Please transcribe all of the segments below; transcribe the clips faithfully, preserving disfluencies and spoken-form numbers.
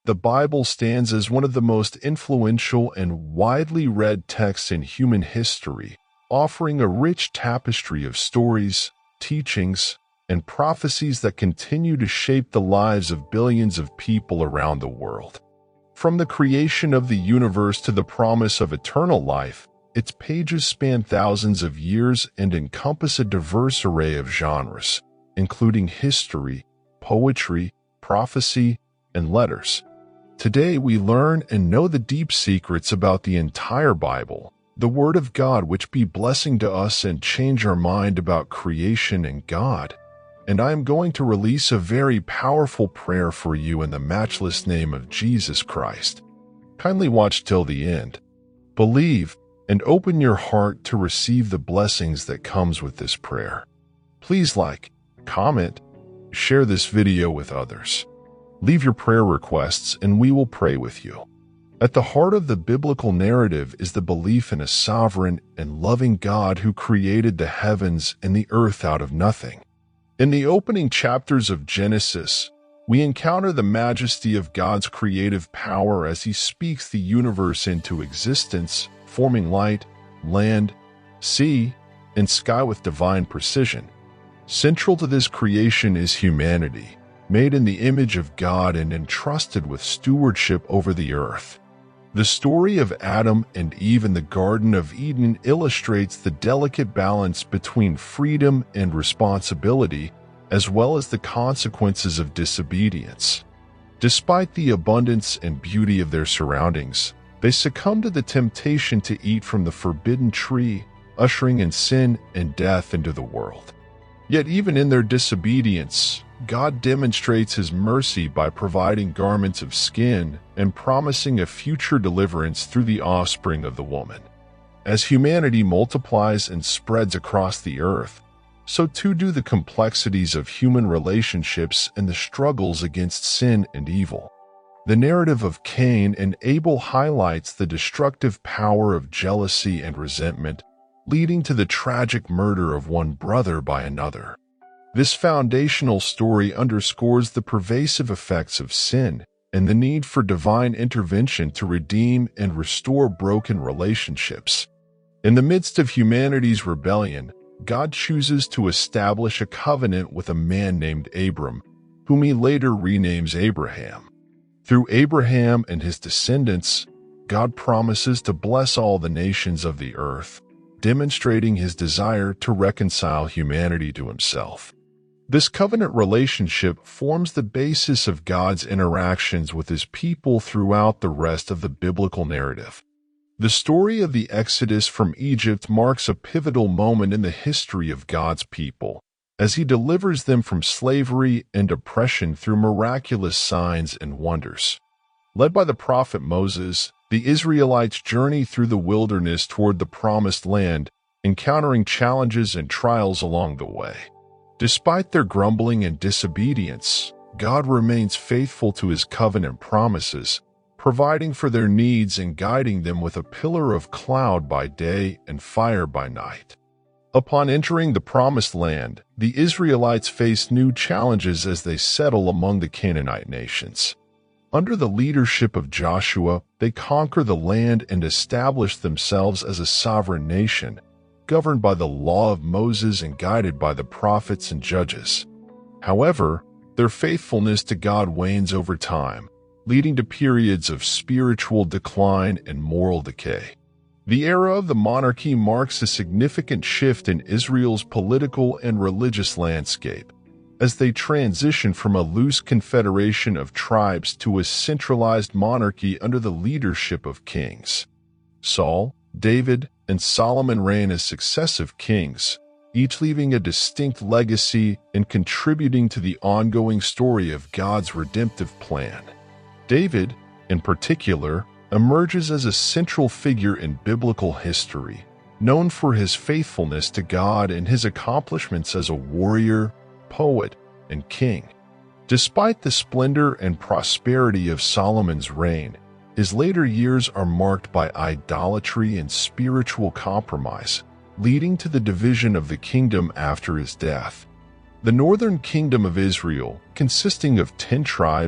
the Bible stands as one of the most influential and widely read texts in human history, offering a rich tapestry of stories, teachings, and prophecies that continue to shape the lives of billions of people around the world. From the creation of the universe to the promise of eternal life, its pages span thousands of years and encompass a diverse array of genres, including history, poetry, prophecy, and letters. Today we learn and know the deep secrets about the entire Bible, the Word of God, which be blessing to us and change our mind about creation and God. And I am going to release a very powerful prayer for you in the matchless name of Jesus Christ. Kindly watch till the end. Believe and open your heart to receive the blessings that comes with this prayer. Please like, comment, share this video with others. Leave your prayer requests and we will pray with you. At the heart of the biblical narrative is the belief in a sovereign and loving God who created the heavens and the earth out of nothing. In the opening chapters of Genesis, we encounter the majesty of God's creative power as He speaks the universe into existence, forming light, land, sea, and sky with divine precision. Central to this creation is humanity, made in the image of God and entrusted with stewardship over the earth. The story of Adam and Eve in the Garden of Eden illustrates the delicate balance between freedom and responsibility, as well as the consequences of disobedience. Despite the abundance and beauty of their surroundings, they succumb to the temptation to eat from the forbidden tree, ushering in sin and death into the world. Yet even in their disobedience, God demonstrates His mercy by providing garments of skin and promising a future deliverance through the offspring of the woman. As humanity multiplies and spreads across the earth, so too do the complexities of human relationships and the struggles against sin and evil. The narrative of Cain and Abel highlights the destructive power of jealousy and resentment, leading to the tragic murder of one brother by another. This foundational story underscores the pervasive effects of sin and the need for divine intervention to redeem and restore broken relationships. In the midst of humanity's rebellion, God chooses to establish a covenant with a man named Abram, whom He later renames Abraham. Through Abraham and his descendants, God promises to bless all the nations of the earth, demonstrating His desire to reconcile humanity to Himself. This covenant relationship forms the basis of God's interactions with His people throughout the rest of the biblical narrative. The story of the Exodus from Egypt marks a pivotal moment in the history of God's people, as He delivers them from slavery and oppression through miraculous signs and wonders. Led by the prophet Moses, the Israelites journey through the wilderness toward the promised land, encountering challenges and trials along the way. Despite their grumbling and disobedience, God remains faithful to His covenant promises, providing for their needs and guiding them with a pillar of cloud by day and fire by night. Upon entering the promised land, the Israelites face new challenges as they settle among the Canaanite nations. Under the leadership of Joshua, they conquer the land and establish themselves as a sovereign nation, governed by the law of Moses and guided by the prophets and judges. However, their faithfulness to God wanes over time, leading to periods of spiritual decline and moral decay. The era of the monarchy marks a significant shift in Israel's political and religious landscape, as they transition from a loose confederation of tribes to a centralized monarchy under the leadership of kings. Saul, David, and Solomon reign as successive kings, each leaving a distinct legacy and contributing to the ongoing story of God's redemptive plan. David, in particular, emerges as a central figure in biblical history, known for his faithfulness to God and his accomplishments as a warrior, poet, and king. Despite the splendor and prosperity of Solomon's reign, his later years are marked by idolatry and spiritual compromise, leading to the division of the kingdom after his death. The northern kingdom of Israel, consisting of ten tribes,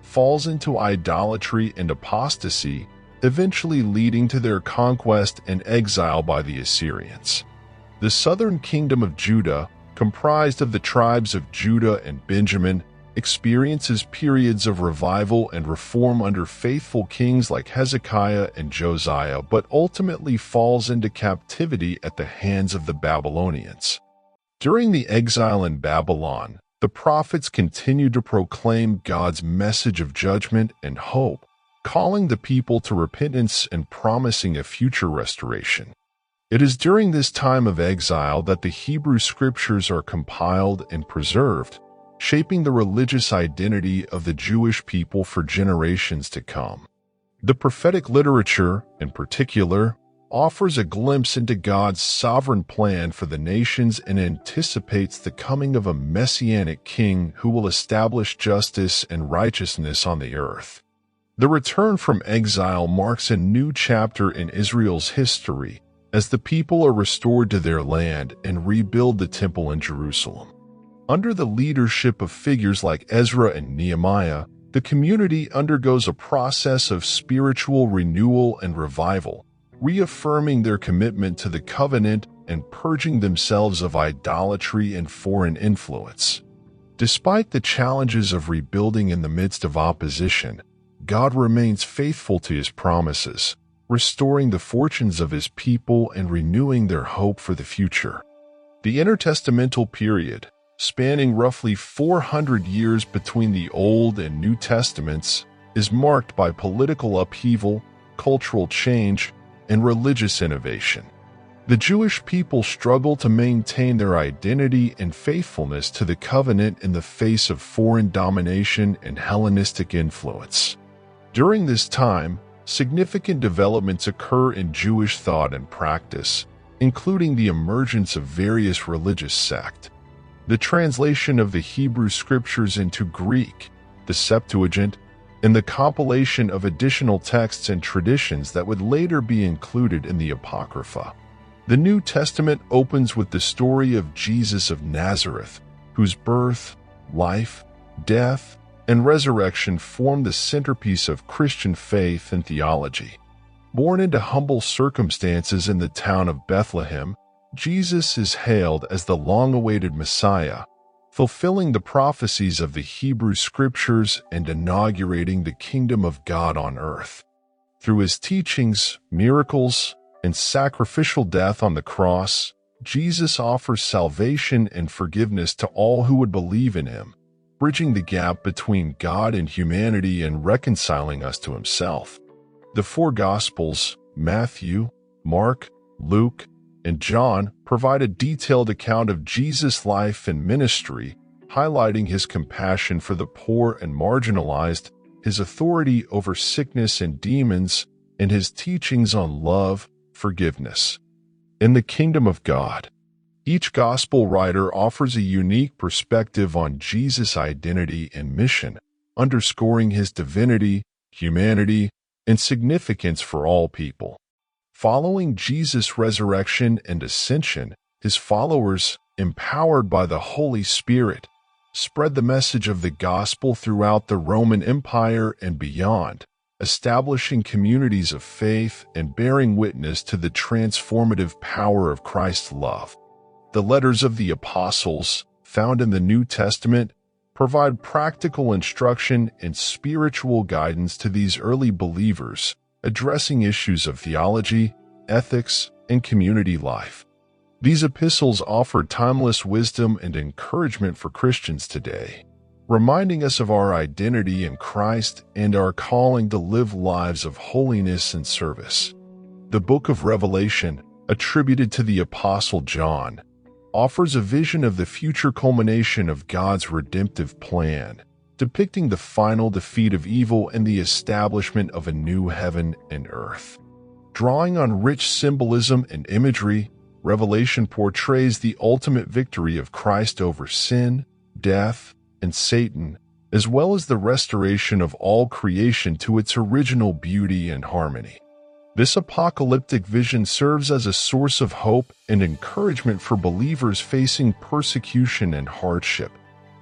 falls into idolatry and apostasy, eventually leading to their conquest and exile by the Assyrians. The southern kingdom of Judah, comprised of the tribes of Judah and Benjamin, experiences periods of revival and reform under faithful kings like Hezekiah and Josiah, but ultimately falls into captivity at the hands of the Babylonians. During the exile in Babylon, the prophets continued to proclaim God's message of judgment and hope, calling the people to repentance and promising a future restoration. It is during this time of exile that the Hebrew Scriptures are compiled and preserved, shaping the religious identity of the Jewish people for generations to come. The prophetic literature, in particular, offers a glimpse into God's sovereign plan for the nations and anticipates the coming of a messianic king who will establish justice and righteousness on the earth. The return from exile marks a new chapter in Israel's history as the people are restored to their land and rebuild the temple in Jerusalem. Under the leadership of figures like Ezra and Nehemiah, the community undergoes a process of spiritual renewal and revival, reaffirming their commitment to the covenant and purging themselves of idolatry and foreign influence. Despite the challenges of rebuilding in the midst of opposition, God remains faithful to His promises, restoring the fortunes of His people and renewing their hope for the future. The intertestamental period, spanning roughly four hundred years between the Old and New Testaments, is marked by political upheaval, cultural change, and religious innovation. The Jewish people struggle to maintain their identity and faithfulness to the covenant in the face of foreign domination and Hellenistic influence. During this time, significant developments occur in Jewish thought and practice, including the emergence of various religious sects. The translation of the Hebrew Scriptures into Greek, the Septuagint, and the compilation of additional texts and traditions that would later be included in the Apocrypha. The New Testament opens with the story of Jesus of Nazareth, whose birth, life, death, and resurrection form the centerpiece of Christian faith and theology. Born into humble circumstances in the town of Bethlehem, Jesus is hailed as the long-awaited Messiah, fulfilling the prophecies of the Hebrew Scriptures and inaugurating the kingdom of God on earth. Through His teachings, miracles, and sacrificial death on the cross, Jesus offers salvation and forgiveness to all who would believe in Him, bridging the gap between God and humanity and reconciling us to Himself. The four Gospels, Matthew, Mark, Luke, and John, provide a detailed account of Jesus' life and ministry, highlighting His compassion for the poor and marginalized, His authority over sickness and demons, and His teachings on love, forgiveness. In the kingdom of God, each gospel writer offers a unique perspective on Jesus' identity and mission, underscoring His divinity, humanity, and significance for all people. Following Jesus' resurrection and ascension, His followers, empowered by the Holy Spirit, spread the message of the gospel throughout the Roman Empire and beyond, establishing communities of faith and bearing witness to the transformative power of Christ's love. The letters of the apostles, found in the New Testament, provide practical instruction and spiritual guidance to these early believers, addressing issues of theology, ethics, and community life. These epistles offer timeless wisdom and encouragement for Christians today, reminding us of our identity in Christ and our calling to live lives of holiness and service. The Book of Revelation, attributed to the Apostle John, offers a vision of the future culmination of God's redemptive plan, depicting the final defeat of evil and the establishment of a new heaven and earth. Drawing on rich symbolism and imagery, Revelation portrays the ultimate victory of Christ over sin, death, and Satan, as well as the restoration of all creation to its original beauty and harmony. This apocalyptic vision serves as a source of hope and encouragement for believers facing persecution and hardship,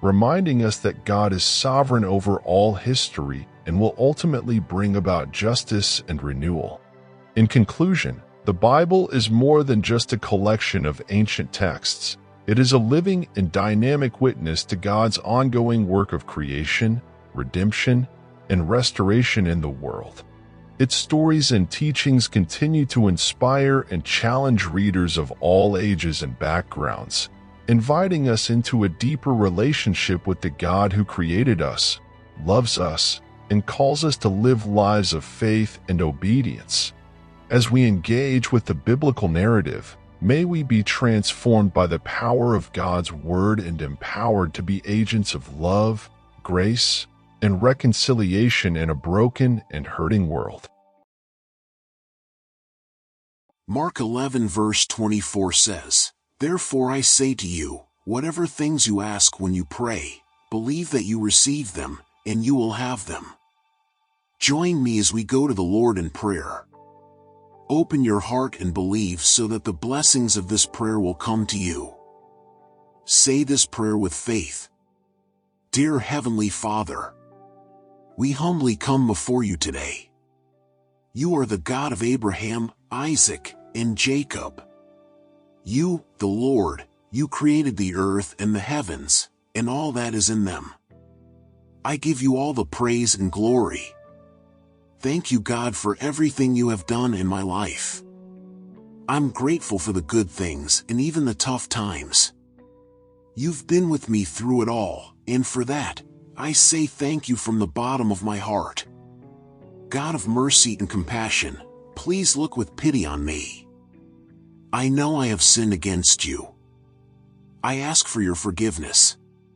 reminding us that God is sovereign over all history and will ultimately bring about justice and renewal. In conclusion, the Bible is more than just a collection of ancient texts. It is a living and dynamic witness to God's ongoing work of creation, redemption, and restoration in the world. Its stories and teachings continue to inspire and challenge readers of all ages and backgrounds, inviting us into a deeper relationship with the God who created us, loves us, and calls us to live lives of faith and obedience. As we engage with the biblical narrative, may we be transformed by the power of God's Word and empowered to be agents of love, grace, and reconciliation in a broken and hurting world. Mark eleven verse twenty-four says, "Therefore I say to you, whatever things you ask when you pray, believe that you receive them, and you will have them." Join me as we go to the Lord in prayer. Open your heart and believe so that the blessings of this prayer will come to you. Say this prayer with faith. Dear Heavenly Father, we humbly come before you today. You are the God of Abraham, Isaac, and Jacob. You, the Lord, you created the earth and the heavens, and all that is in them. I give you all the praise and glory. Thank you, God, for everything you have done in my life. I'm grateful for the good things and even the tough times. You've been with me through it all, and for that, I say thank you from the bottom of my heart. God of mercy and compassion, please look with pity on me. I know I have sinned against you. I ask for your forgiveness.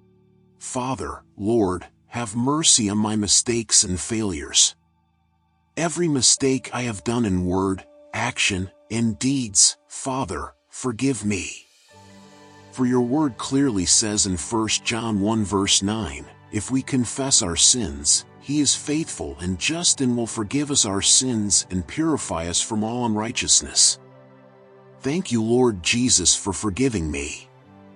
Father, Lord, have mercy on my mistakes and failures. Every mistake I have done in word, action, and deeds, Father, forgive me. For your word clearly says in First John one verse nine, if we confess our sins, he is faithful and just and will forgive us our sins and purify us from all unrighteousness. Thank you, Lord Jesus, for forgiving me.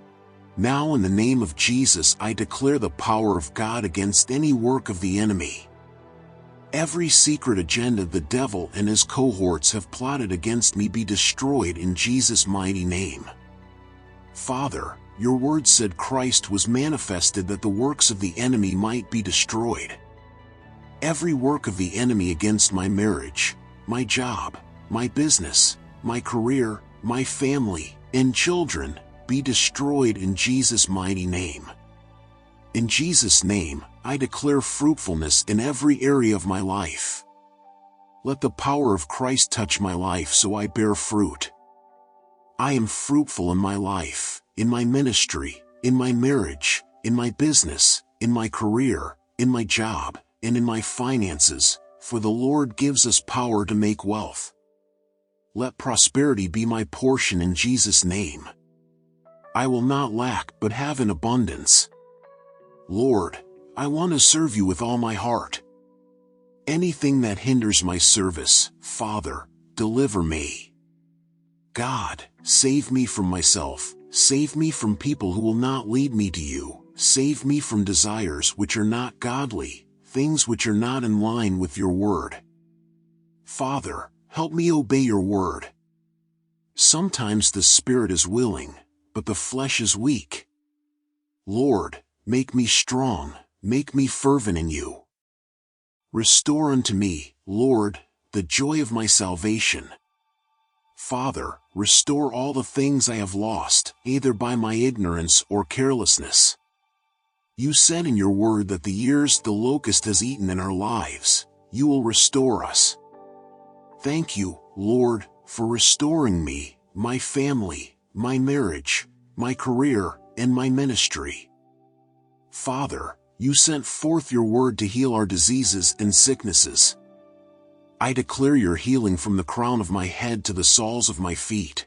Now in the name of Jesus I declare the power of God against any work of the enemy. Every secret agenda the devil and his cohorts have plotted against me be destroyed in Jesus' mighty name. Father, your word said Christ was manifested that the works of the enemy might be destroyed. Every work of the enemy against my marriage, my job, my business, my career, my family, and children, be destroyed in Jesus' mighty name. In Jesus' name, I declare fruitfulness in every area of my life. Let the power of Christ touch my life so I bear fruit. I am fruitful in my life, in my ministry, in my marriage, in my business, in my career, in my job, and in my finances, for the Lord gives us power to make wealth. Let prosperity be my portion in Jesus' name. I will not lack but have in abundance. Lord, I want to serve you with all my heart. Anything that hinders my service, Father, deliver me. God, save me from myself, save me from people who will not lead me to you, save me from desires which are not godly, things which are not in line with your word. Father, help me obey your word. Sometimes the spirit is willing, but the flesh is weak. Lord, make me strong, make me fervent in you. Restore unto me, Lord, the joy of my salvation. Father, restore all the things I have lost, either by my ignorance or carelessness. You said in your word that the years the locust has eaten in our lives, you will restore us. Thank you, Lord, for restoring me, my family, my marriage, my career, and my ministry. Father, you sent forth your word to heal our diseases and sicknesses. I declare your healing from the crown of my head to the soles of my feet.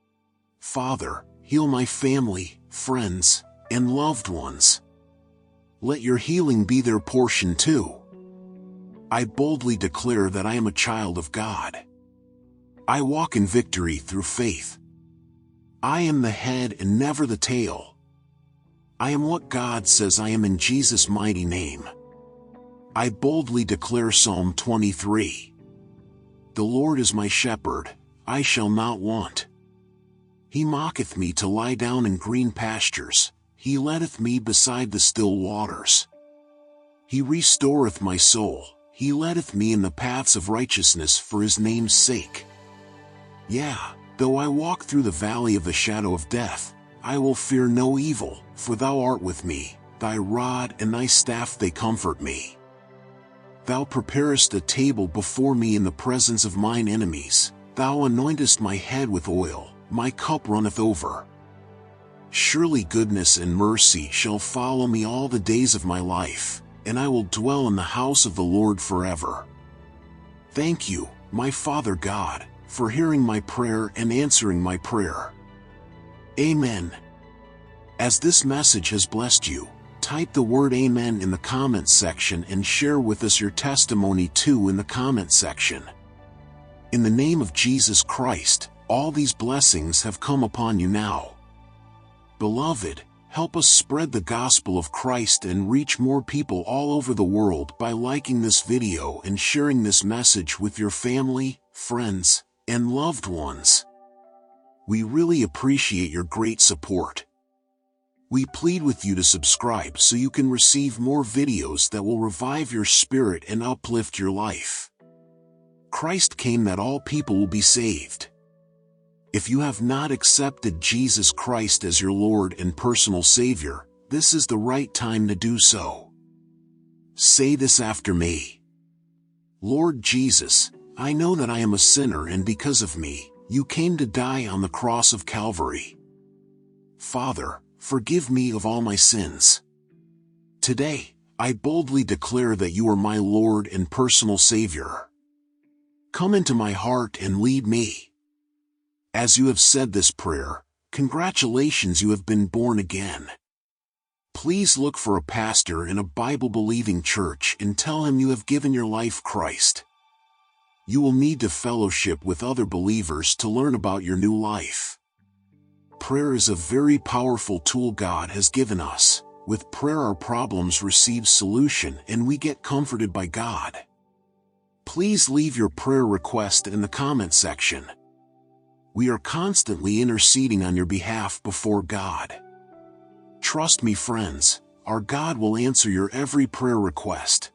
Father, heal my family, friends, and loved ones. Let your healing be their portion too. I boldly declare that I am a child of God. I walk in victory through faith. I am the head and never the tail. I am what God says I am in Jesus' mighty name. I boldly declare Psalm twenty-three. The Lord is my shepherd, I shall not want. He maketh me to lie down in green pastures, he leadeth me beside the still waters. He restoreth my soul, he leadeth me in the paths of righteousness for his name's sake. Yea, though I walk through the valley of the shadow of death, I will fear no evil, for thou art with me, thy rod and thy staff they comfort me. Thou preparest a table before me in the presence of mine enemies, thou anointest my head with oil, my cup runneth over. Surely goodness and mercy shall follow me all the days of my life, and I will dwell in the house of the Lord forever. Thank you, my Father God, for hearing my prayer and answering my prayer. Amen. As this message has blessed you, type the word Amen in the comments section and share with us your testimony too in the comment section. In the name of Jesus Christ, all these blessings have come upon you now. Beloved, help us spread the gospel of Christ and reach more people all over the world by liking this video and sharing this message with your family, friends, and loved ones. We really appreciate your great support. We plead with you to subscribe so you can receive more videos that will revive your spirit and uplift your life. Christ came that all people will be saved. If you have not accepted Jesus Christ as your Lord and personal Savior, this is the right time to do so. Say this after me. Lord Jesus, I know that I am a sinner, and because of me, you came to die on the cross of Calvary. Father, forgive me of all my sins. Today, I boldly declare that you are my Lord and personal Savior. Come into my heart and lead me. As you have said this prayer, congratulations, you have been born again. Please look for a pastor in a Bible-believing church and tell him you have given your life Christ. You will need to fellowship with other believers to learn about your new life. Prayer is a very powerful tool God has given us. With prayer, our problems receive solution and we get comforted by God. Please leave your prayer request in the comment section. We are constantly interceding on your behalf before God. Trust me, friends, our God will answer your every prayer request.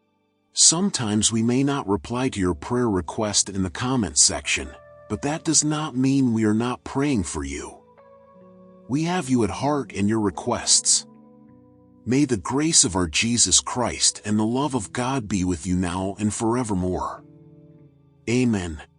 Sometimes we may not reply to your prayer request in the comments section, but that does not mean we are not praying for you. We have you at heart and your requests. May the grace of our Jesus Christ and the love of God be with you now and forevermore. Amen.